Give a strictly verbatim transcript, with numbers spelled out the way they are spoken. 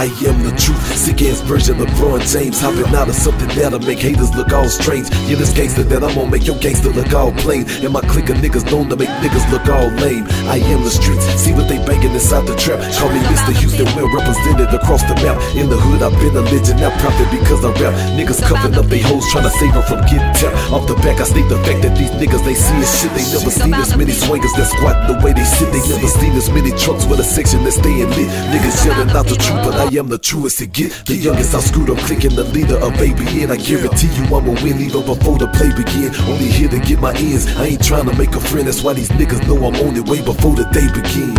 I am the truth, sick ass version of LeBron James, hopping out of something that'll make haters look all strange. Yeah, this gangster that I'm gonna make your gangster look all plain, and my clique of niggas known to make niggas look all lame. I am the streets, see what they banging inside the trap. Call me Mister Houston, well represented across the map. In the hood, I've been a legend, now profit because I rap. Niggas cuffing up they hoes, trying to save them from getting tapped. Off the back, I state the fact that these niggas, they see shit. They never seen as many swingers that squat the way they sit. They never seen as many trucks with a section that's staying lit. Niggas yelling out the truth, but I am the truest to get. The youngest I screwed up, clicking the leader of A B N. I guarantee you I'ma win even before the play begin. Only here to get my ends, I ain't trying to make a friend. That's why these niggas know I'm on it way before the day begin.